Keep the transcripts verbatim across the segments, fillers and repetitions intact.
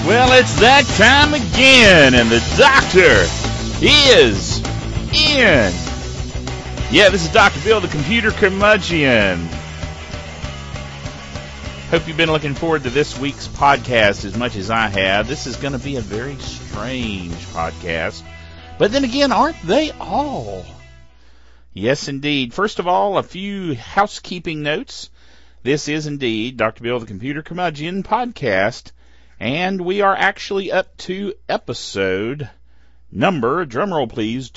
Well, it's that time again, and the doctor is in. Yeah, this is Doctor Bill, the computer curmudgeon. Hope you've been looking forward to this week's podcast as much as I have. This is going to be a very strange podcast. But then again, aren't they all? Yes, indeed. First of all, a few housekeeping notes. This is indeed Doctor Bill, the computer curmudgeon podcast. And we are actually up to episode number, drumroll please,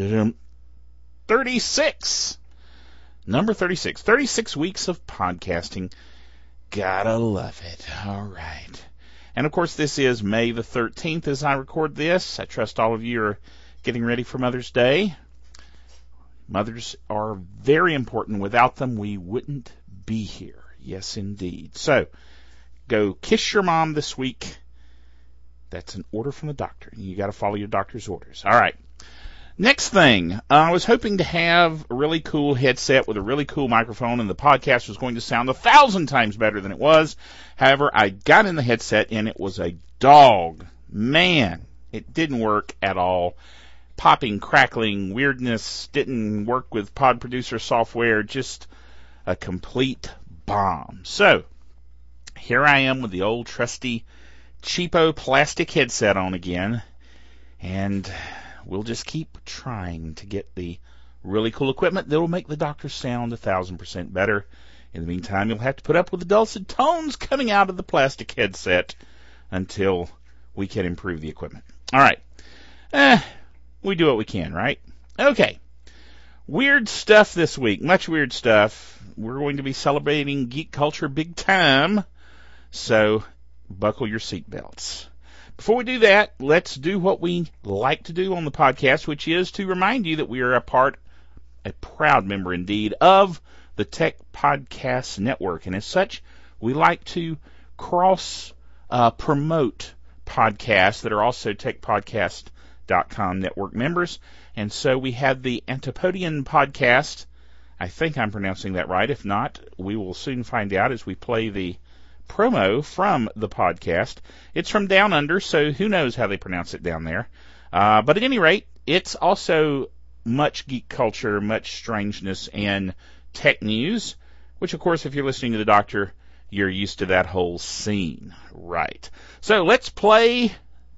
thirty-six. Number thirty-six. thirty-six weeks of podcasting. Gotta love it. All right. And, of course, this is May the thirteenth as I record this. I trust all of you are getting ready for Mother's Day. Mothers are very important. Without them, we wouldn't be here. Yes, indeed. So, go kiss your mom this week. That's an order from the doctor. You got to follow your doctor's orders. All right. Next thing, uh, I was hoping to have a really cool headset with a really cool microphone, and the podcast was going to sound a thousand times better than it was. However, I got in the headset, and it was a dog. Man, it didn't work at all. Popping, crackling, weirdness, didn't work with Pod Producer software, just a complete bomb. So, here I am with the old trusty cheapo plastic headset on again, and we'll just keep trying to get the really cool equipment that will make the doctor sound a thousand percent better. In the meantime, you'll have to put up with the dulcet tones coming out of the plastic headset until we can improve the equipment. All right. Eh, we do what we can, right? Okay. Weird stuff this week. Much weird stuff. We're going to be celebrating geek culture big time. So, buckle your seatbelts. Before we do that, let's do what we like to do on the podcast, which is to remind you that we are a part, a proud member indeed, of the Tech Podcast Network. And as such, we like to cross uh, promote podcasts that are also tech podcast dot com network members. And so we have the Antipodean podcast. I think I'm pronouncing that right. If not, we will soon find out as we play the promo from the podcast. It's from down under, so who knows how they pronounce it down there. Uh, but at any rate, it's also much geek culture, much strangeness, and tech news, which, of course, if you're listening to the doctor, you're used to that whole scene. Right. So let's play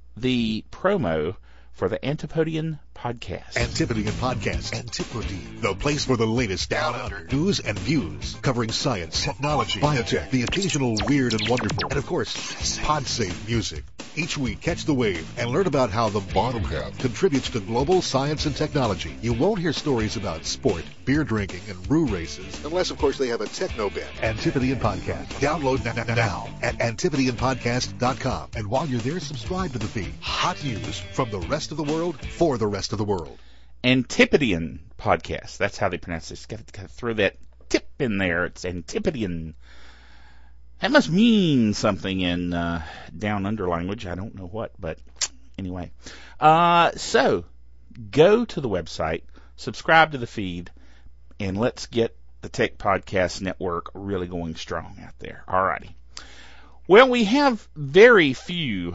the promo for the Antipodean podcast. Antipodean Podcast. Antipode, the place for the latest down under news and views, covering science, technology, biotech, the occasional weird and wonderful, and of course, pod-safe music. Each week, catch the wave and learn about how the bottom half contributes to global science and technology. You won't hear stories about sport, beer drinking, and roo races, unless, of course, they have a techno bit. Antipodean Podcast. Download now, now at Antipodean Podcast dot com. And while you're there, subscribe to the feed. Hot news from the rest of the world for the rest of the world. Antipodean Podcast. That's how they pronounce this. Got to throw that tip in there. It's Antipodean. That must mean something in uh, down under language. I don't know what, but anyway. Uh, so, go to the website, subscribe to the feed, and let's get the Tech Podcast Network really going strong out there. Alrighty. Well, we have very few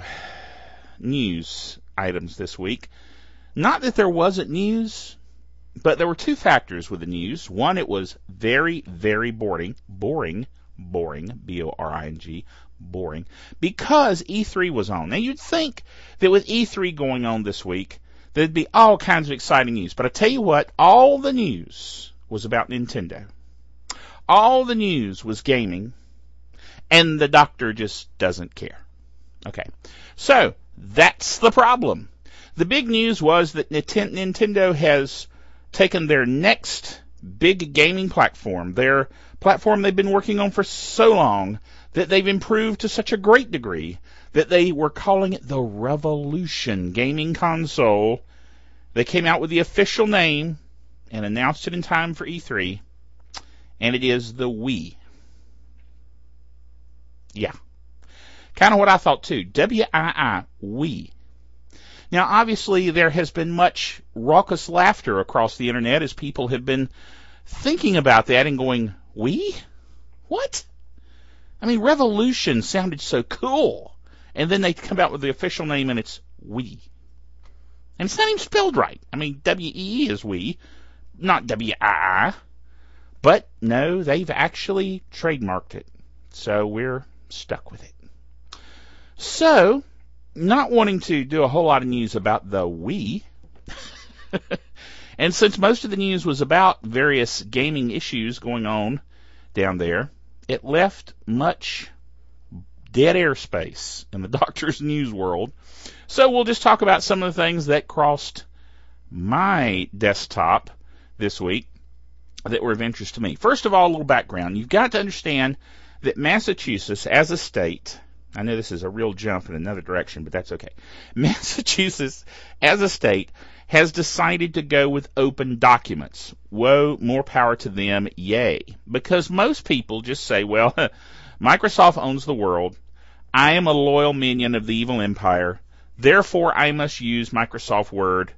news items this week. Not that there wasn't news, but there were two factors with the news. One, it was very, very boring, boring, boring, B O R I N G, boring, because E three was on. Now, you'd think that with E three going on this week, there'd be all kinds of exciting news. But I tell you what, all the news was about Nintendo. All the news was gaming, and the doctor just doesn't care. Okay, so that's the problem. The big news was that Nintendo has taken their next big gaming platform, their platform they've been working on for so long, that they've improved to such a great degree that they were calling it the Revolution gaming console. They came out with the official name and announced it in time for E three, and it is the Wii. Yeah. Kind of what I thought too. W I I, Wii. Now, obviously, there has been much raucous laughter across the internet as people have been thinking about that and going, Wii? What? I mean, Revolution sounded so cool. and then they come out with the official name, and it's we. And it's not even spelled right. I mean, W E E is we, not W I I. But no, they've actually trademarked it. So we're stuck with it. So, not wanting to do a whole lot of news about the we, and since most of the news was about various gaming issues going on down there, it left much dead airspace in the Doctor's News world. So we'll just talk about some of the things that crossed my desktop this week that were of interest to me. First of all, a little background. You've got to understand that Massachusetts, as a state, I know this is a real jump in another direction, but that's okay. Massachusetts, as a state, has decided to go with open documents. Whoa, more power to them, yay. Because most people just say, well, Microsoft owns the world. I am a loyal minion of the evil empire. Therefore, I must use Microsoft Word.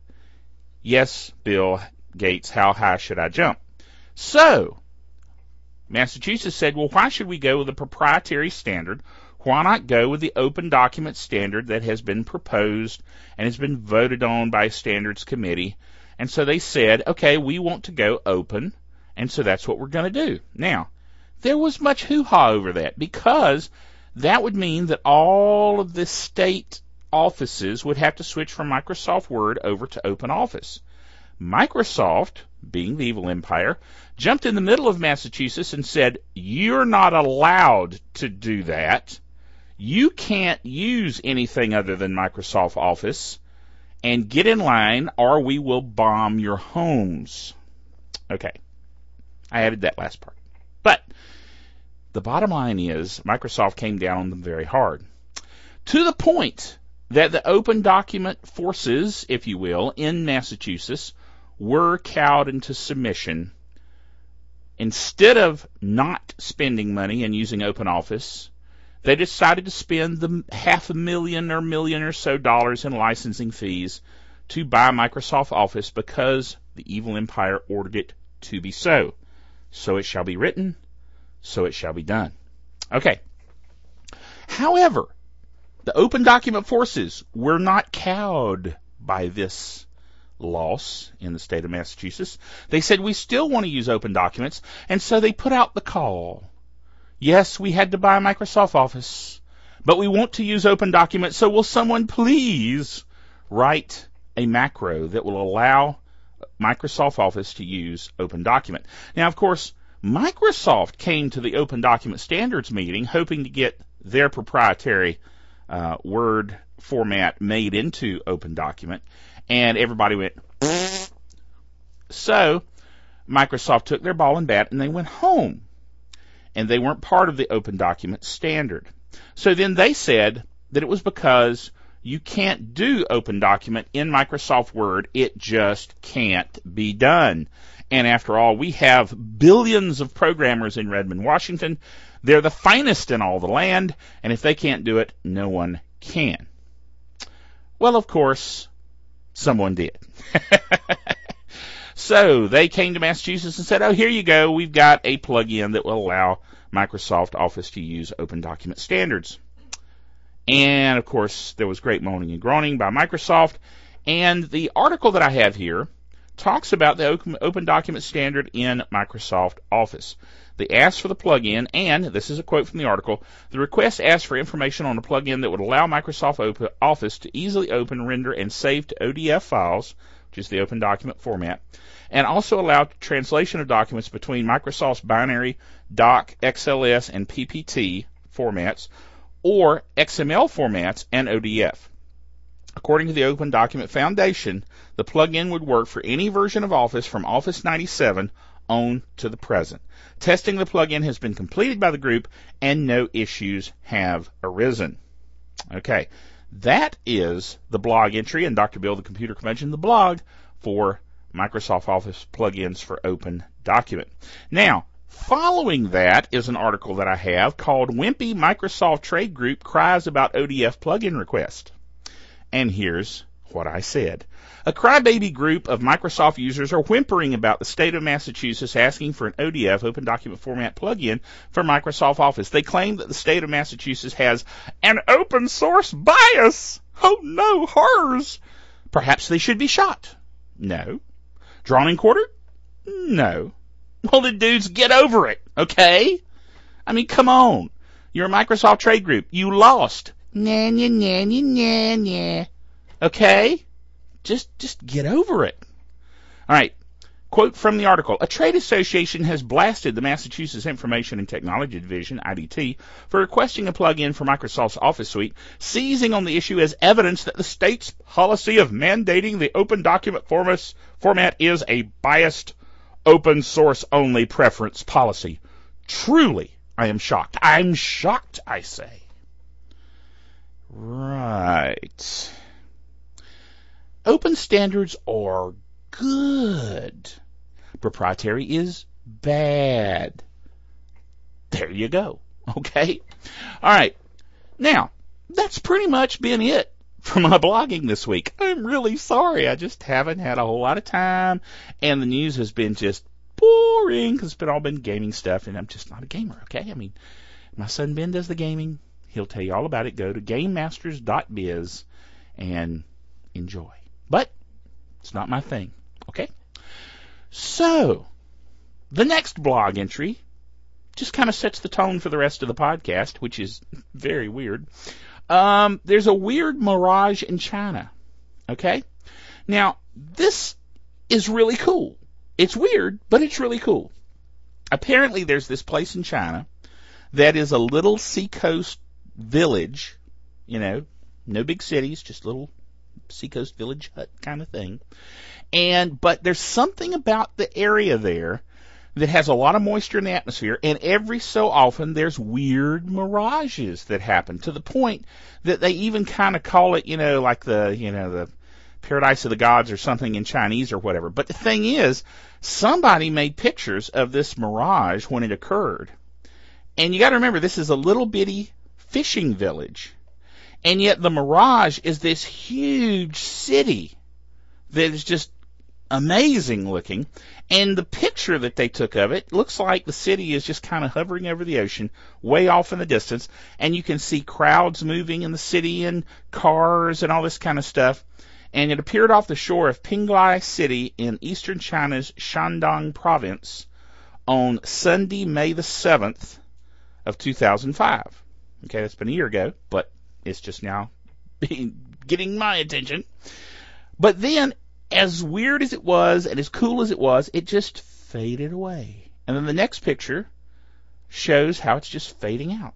Yes, Bill Gates, how high should I jump? So, Massachusetts said, well, why should we go with a proprietary standard? Why not go with the open document standard that has been proposed and has been voted on by a standards committee? And so they said, okay, we want to go open, and so that's what we're going to do. Now, there was much hoo-ha over that, because that would mean that all of the state offices would have to switch from Microsoft Word over to OpenOffice. Microsoft, being the evil empire, jumped in the middle of Massachusetts and said, you're not allowed to do that. You can't use anything other than Microsoft Office, and get in line or we will bomb your homes. Okay, I added that last part. But the bottom line is Microsoft came down on them very hard, to the point that the open document forces, if you will, in Massachusetts were cowed into submission. Instead of not spending money and using OpenOffice, they decided to spend the half a million or million or so dollars in licensing fees to buy Microsoft Office because the evil empire ordered it to be so. So it shall be written, so it shall be done. Okay. However, the open document forces were not cowed by this loss in the state of Massachusetts. They said, we still want to use open documents, and so they put out the call. Yes, we had to buy Microsoft Office, but we want to use open documents, so will someone please write a macro that will allow Microsoft Office to use open document. Now, of course, Microsoft came to the open document standards meeting hoping to get their proprietary uh, Word format made into open document, and everybody went, pfft. So Microsoft took their ball and bat and they went home, and they weren't part of the open document standard. So then they said that it was because you can't do open document in Microsoft Word. It just can't be done. And after all, we have billions of programmers in Redmond, Washington. They're the finest in all the land, and if they can't do it, no one can. Well, of course, someone did. So they came to Massachusetts and said, oh, here you go. We've got a plugin that will allow Microsoft Office to use open document standards. And, of course, there was great moaning and groaning by Microsoft. And the article that I have here talks about the open, open document standard in Microsoft Office. They asked for the plugin, and this is a quote from the article, the request asked for information on a plugin that would allow Microsoft open Office to easily open, render, and save to O D F files, which is the open document format, and also allow translation of documents between Microsoft's binary, doc, X L S, and P P T formats, or X M L formats and O D F. According to the Open Document Foundation, the plugin would work for any version of Office from Office ninety-seven on to the present. Testing the plugin has been completed by the group, and no issues have arisen. Okay, that is the blog entry in Doctor Bill the Computer Convention, the blog for Microsoft Office plugins for Open Document. Now, following that is an article that I have called Wimpy Microsoft Trade Group Cries About O D F Plugin Request. And here's what I said. A crybaby group of Microsoft users are whimpering about the state of Massachusetts asking for an O D F, Open Document Format plugin, for Microsoft Office. They claim that the state of Massachusetts has an open source bias. Oh no, horrors. Perhaps they should be shot. No. Drawn and quartered? No. Well, the dudes, get over it, okay? I mean, come on. You're a Microsoft trade group. You lost. Nah, nah, nah, nah, nah. Okay? Just, just get over it. All right. Quote from the article. A trade association has blasted the Massachusetts Information and Technology Division, I D T, for requesting a plug-in for Microsoft's Office Suite, seizing on the issue as evidence that the state's policy of mandating the open document formas, format is a biased, open source only preference policy. Truly, I am shocked. I'm shocked, I say. Right. Open standards are good. Proprietary is bad. There you go. Okay? All right. Now, that's pretty much been it for my blogging this week. I'm really sorry. I just haven't had a whole lot of time, and the news has been just boring because it's been all been gaming stuff, and I'm just not a gamer, okay? I mean, my son Ben does the gaming. He'll tell you all about it. Go to game masters dot biz and enjoy. But it's not my thing, okay? So, the next blog entry just kind of sets the tone for the rest of the podcast, which is very weird. Um, there's a weird mirage in China, okay? Now, this is really cool. It's weird, but it's really cool. Apparently, there's this place in China that is a little seacoast village, you know, no big cities, just little seacoast village hut kind of thing. And but there's something about the area there that has a lot of moisture in the atmosphere, and every so often there's weird mirages that happen, to the point that they even kind of call it, you know, like the, you know, the Paradise of the Gods or something in Chinese or whatever. But the thing is, somebody made pictures of this mirage when it occurred. And you got to remember, this is a little bitty fishing village. And yet the mirage is this huge city that is just amazing looking. And the picture that they took of it looks like the city is just kind of hovering over the ocean, way off in the distance. And you can see crowds moving in the city and cars and all this kind of stuff. And it appeared off the shore of Pinglai City in eastern China's Shandong province on Sunday, May the seventh of two thousand five. Okay, that's been a year ago, but it's just now getting my attention. But then, as weird as it was and as cool as it was, it just faded away. And then the next picture shows how it's just fading out.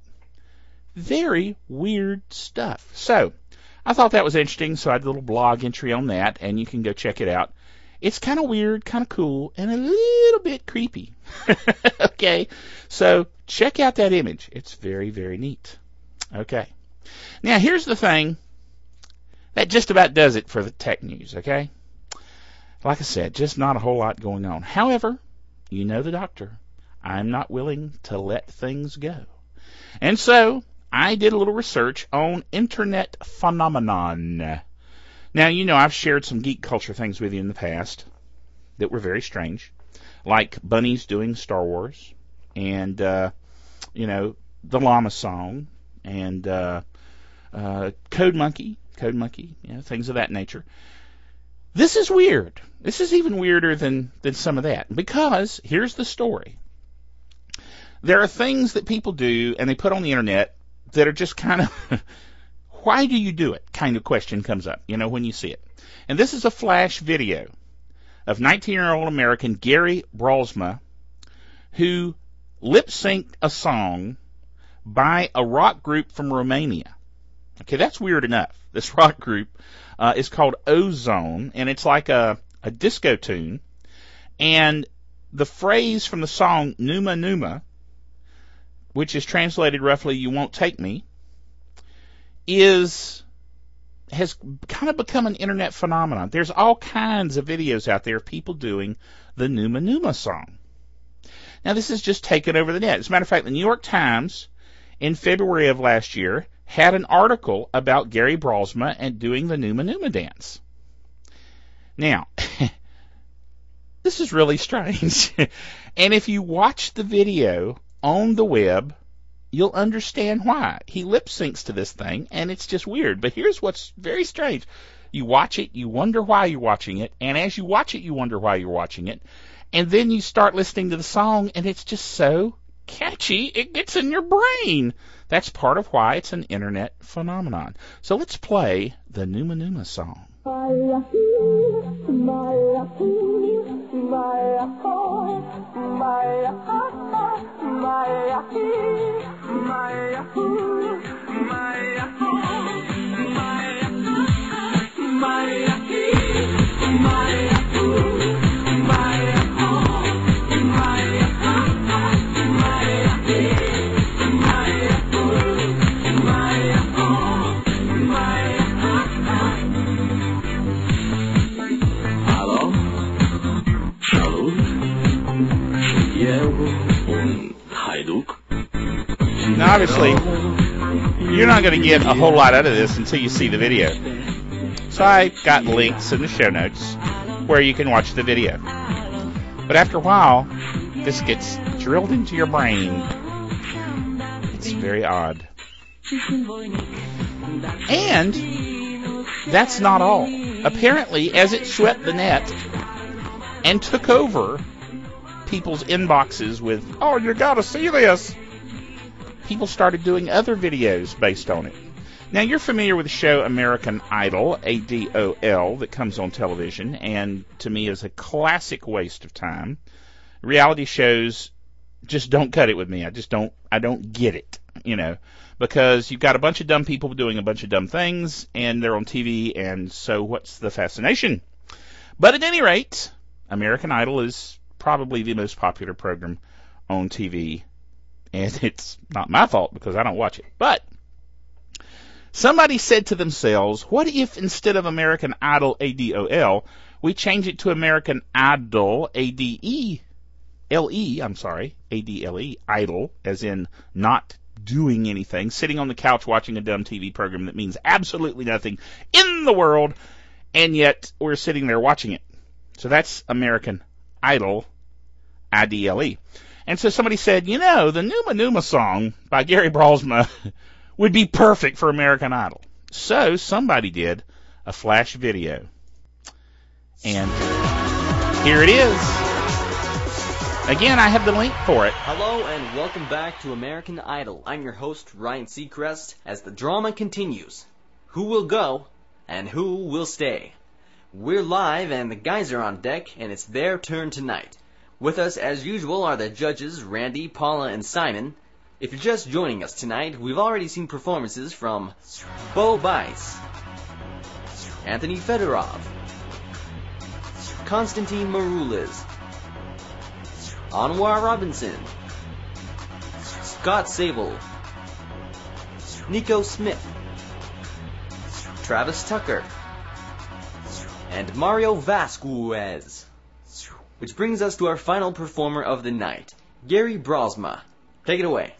Very weird stuff. So, I thought that was interesting, so I did a little blog entry on that, and you can go check it out. It's kind of weird, kind of cool, and a little bit creepy. Okay, so check out that image. It's very, very neat. Okay. Now, here's the thing. That just about does it for the tech news, okay? Like I said, just not a whole lot going on. However, you know the doctor. I'm not willing to let things go. And so, I did a little research on internet phenomenon. Now, you know, I've shared some geek culture things with you in the past that were very strange, like bunnies doing Star Wars, and, uh, you know, the llama song, and uh, uh, Code Monkey, Code Monkey, you know, things of that nature. This is weird. This is even weirder than, than some of that, because here's the story. There are things that people do, and they put on the internet that are just kind of, why do you do it, kind of question comes up, you know, when you see it. And this is a flash video of nineteen-year-old American Gary Brolsma, who lip-synced a song by a rock group from Romania. Okay, that's weird enough. This rock group uh, is called Ozone, and it's like a, a disco tune. And the phrase from the song Numa Numa, which is translated roughly, "You won't take me," is has kind of become an internet phenomenon. There's all kinds of videos out there of people doing the Numa Numa song. Now, this is just taken over the net. As a matter of fact, the New York Times, in February of last year, had an article about Gary Bralsma and doing the Numa Numa dance. Now, this is really strange. And if you watch the video on the web, you'll understand why. He lip syncs to this thing, and it's just weird. But here's what's very strange. You watch it, you wonder why you're watching it, and as you watch it, you wonder why you're watching it. And then you start listening to the song, and it's just so catchy, it gets in your brain. That's part of why it's an internet phenomenon. So let's play the Numa Numa song. Now, obviously, you're not going to get a whole lot out of this until you see the video. So I got links in the show notes where you can watch the video. But after a while, this gets drilled into your brain. It's very odd. And that's not all. Apparently, as it swept the net and took over people's inboxes with, oh, you got to see this, people started doing other videos based on it. Now, you're familiar with the show American Idol, A D O L, that comes on television, and to me is a classic waste of time. Reality shows just don't cut it with me. I just don't, I don't get it, you know, because you've got a bunch of dumb people doing a bunch of dumb things, and they're on T V, and so what's the fascination? But at any rate, American Idol is probably the most popular program on T V, and it's not my fault because I don't watch it. But somebody said to themselves, what if instead of American Idol, A D O L, we change it to American Idol, A D E L E, I'm sorry, A D L E, Idol, as in not doing anything, sitting on the couch watching a dumb T V program that means absolutely nothing in the world, and yet we're sitting there watching it. So that's American Idol, I D L E. And so somebody said, you know, the Numa Numa song by Gary Bralsma would be perfect for American Idol. So somebody did a flash video. And here it is. Again, I have the link for it. Hello and welcome back to American Idol. I'm your host, Ryan Seacrest, as the drama continues. Who will go and who will stay? We're live and the guys are on deck and it's their turn tonight. With us, as usual, are the judges, Randy, Paula, and Simon. If you're just joining us tonight, we've already seen performances from Bo Bice, Anthony Fedorov, Konstantin Maroulis, Anwar Robinson, Scott Sable, Nico Smith, Travis Tucker, and Mario Vasquez. Which brings us to our final performer of the night, Gary Bralsma. Take it away.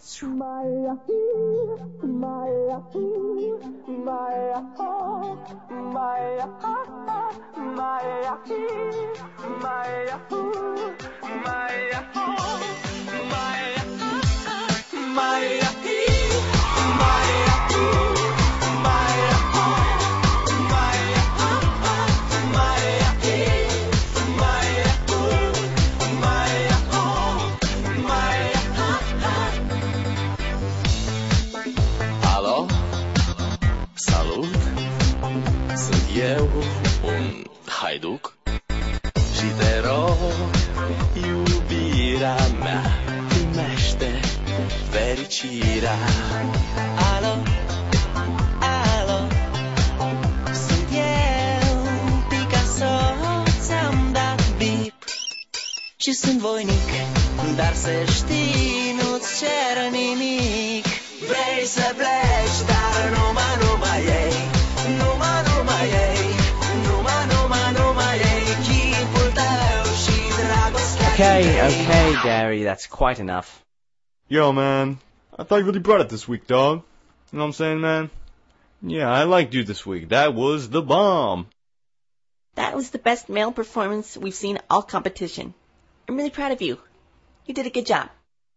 Eu, un haiduc și te rog, iubirea mea, primește fericirea. Alo, alo, sunt eu, Picasso, ți-am dat bip și sunt voinic, dar să știi, nu-ți cer nimic. Vrei să pleci, dar numai, numai ei, numai, numai ei, numai, numai, numai ei, chipul tău și dragostea. Okay, okay, Gary, that's quite enough. Yo, man. I thought you really brought it this week, dog. You know what I'm saying, man? Yeah, I liked you this week. That was the bomb. That was the best male performance we've seen all competition. I'm really proud of you. You did a good job.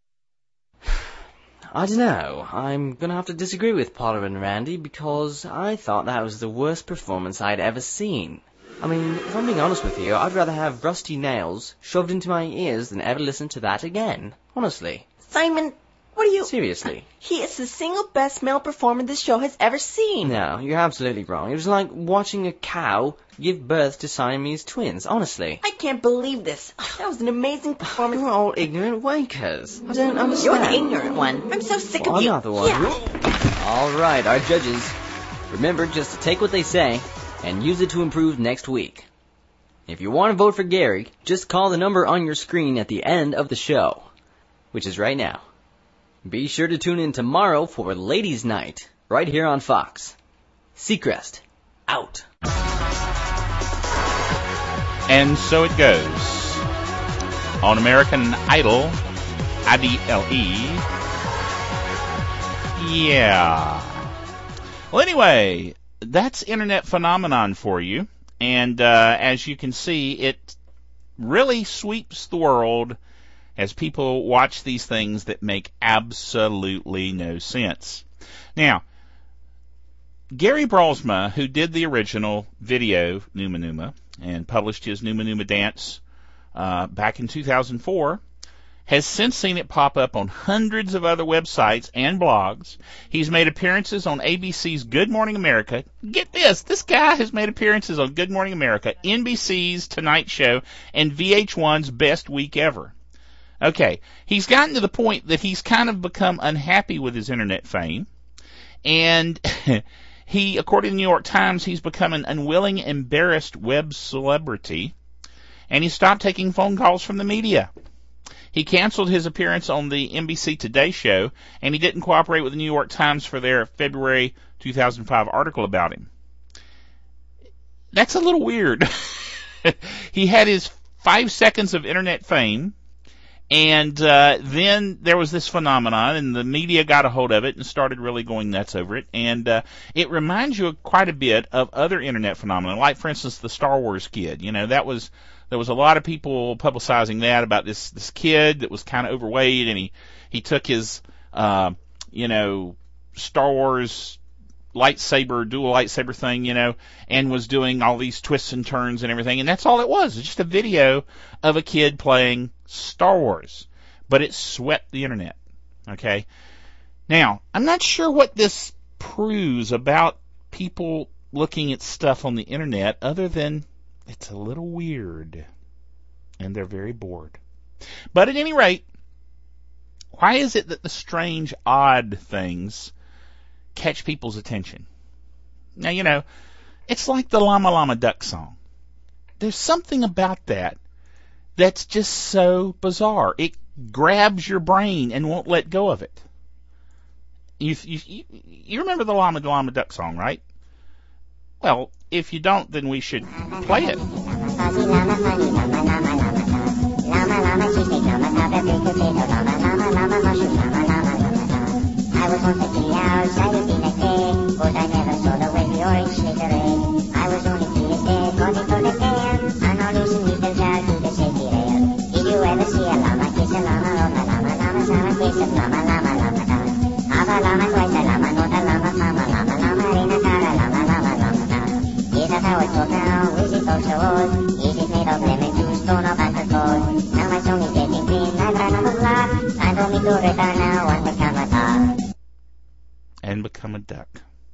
I don't know. I'm gonna have to disagree with Potter and Randy because I thought that was the worst performance I'd ever seen. I mean, if I'm being honest with you, I'd rather have rusty nails shoved into my ears than ever listen to that again. Honestly. Simon, what are you... Seriously. He is the single best male performer this show has ever seen. No, you're absolutely wrong. It was like watching a cow give birth to Siamese twins, honestly. I can't believe this. That was an amazing performance. You're all ignorant wankers. I don't understand. You're the ignorant one. I'm so sick well, of you. I'm not the one. Yeah. All right, our judges. Remember just to take what they say and use it to improve next week. If you want to vote for Gary, just call the number on your screen at the end of the show, which is right now. Be sure to tune in tomorrow for Ladies' Night, right here on Fox. Seacrest, out. And so it goes. On American Idol, I D L E. Yeah. Well, anyway, that's Internet Phenomenon for you. And uh, as you can see, it really sweeps the world as people watch these things that make absolutely no sense. Now, Gary Bralsma, who did the original video, Numa Numa, and published his Numa Numa dance uh, back in two thousand four, has since seen it pop up on hundreds of other websites and blogs. He's made appearances on A B C's Good Morning America. Get this, this guy has made appearances on Good Morning America, N B C's Tonight Show, and V H one's Best Week Ever. Okay, he's gotten to the point that he's kind of become unhappy with his internet fame, and he, according to the New York Times, he's become an unwilling, embarrassed web celebrity, and he stopped taking phone calls from the media. He canceled his appearance on the N B C Today show, and he didn't cooperate with the New York Times for their February two thousand five article about him. That's a little weird. He had his five seconds of internet fame, and uh, then there was this phenomenon, and the media got a hold of it and started really going nuts over it. And uh, it reminds you quite a bit of other internet phenomena, like, for instance, the Star Wars kid. You know, that was there was a lot of people publicizing that about this this kid that was kind of overweight, and he he took his uh, you know Star Wars lightsaber, dual lightsaber thing, you know, and was doing all these twists and turns and everything, and that's all it was. It's just a video of a kid playing Star Wars, but it swept the internet. Okay, now I'm not sure what this proves about people looking at stuff on the internet, other than it's a little weird, and they're very bored. But at any rate, why is it that the strange, odd things catch people's attention? Now, you know, it's like the Llama Llama Duck song. There's something about that that's just so bizarre. It grabs your brain and won't let go of it. You you, you remember the Llama Llama Duck song, right? Well, if you don't, then we should play it. I was once a kitty outside of the next day, but I never saw the way the orange snake array. I was only three years dead, got it for the tail, and now listen with the child to the safety rail. Did you ever see a llama kiss a llama, llama, llama, llama, llama, kiss a llama, llama, llama, llama? Have a llama, twice a llama, not a llama, mama, llama, llama, reina, cara, llama, llama, llama, llama. Is that how it's called now? Is it also old? Is it made of lemon juice, torn up and cold? Now my song is getting clean, I've run out of luck. I don't need to return now and become a duck. And become a duck.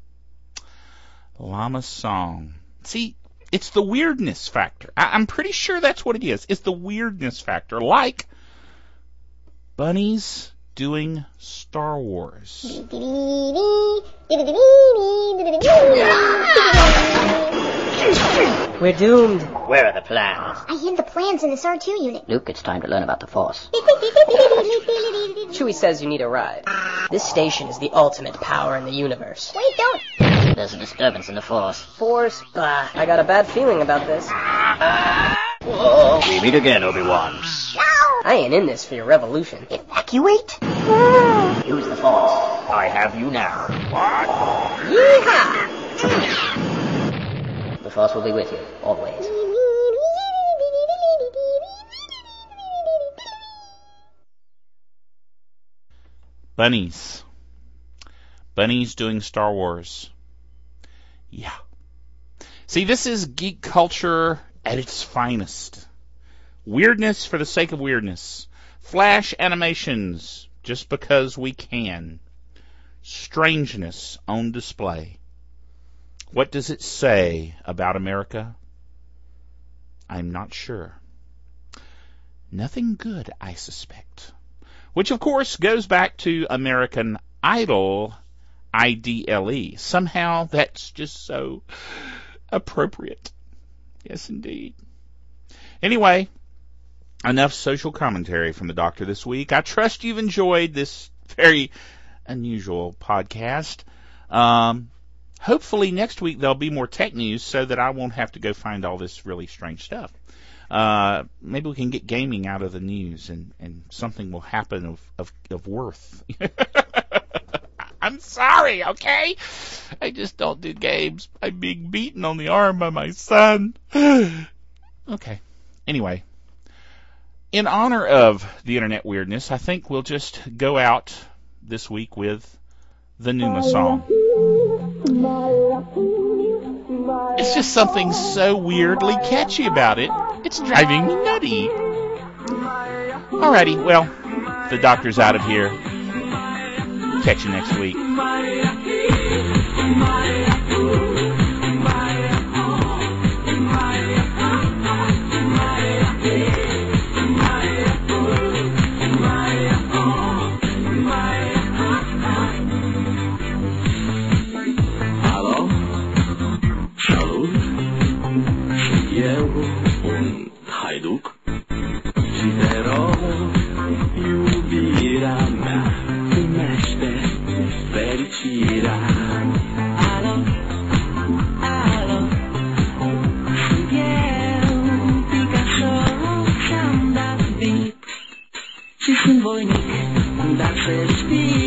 Llama song. See, it's the weirdness factor. I- I'm pretty sure that's what it is. It's the weirdness factor. Like bunnies doing Star Wars. We're doomed. Where are the plans? I hid the plans in this R two unit. Luke, it's time to learn about the Force. Chewie says you need a ride. This station is the ultimate power in the universe. Wait, don't. There's a disturbance in the Force. Force? Bah, I got a bad feeling about this. Whoa, we meet again, Obi-Wan. No! I ain't in this for your revolution. Evacuate? Use the Force. I have you now. What? The Force will be with you, always. Bunnies. Bunnies doing Star Wars. Yeah. See, this is geek culture at its finest. Weirdness for the sake of weirdness. Flash animations just because we can. Strangeness on display. What does it say about America? I'm not sure. Nothing good, I suspect. Which, of course, goes back to American Idol, I D L E. Somehow that's just so appropriate. Yes, indeed. Anyway, enough social commentary from the doctor this week. I trust you've enjoyed this very unusual podcast. Um, hopefully next week there'll be more tech news so that I won't have to go find all this really strange stuff. Uh, maybe we can get gaming out of the news and, and something will happen of, of, of worth. I'm sorry, okay? I just don't do games. I'm being beaten on the arm by my son. Okay. Anyway, in honor of the internet weirdness, I think we'll just go out this week with the Numa song. It's just something so weirdly catchy about it. It's driving me nutty. Alrighty, well, the doctor's out of here. Catch you next week. Hallo? Hallo? Io un hajduk. Citero jubira me. Mester fericira. Alo, alo. Wiem, Picasso, sam da bit. Ci symbojnik, da przecież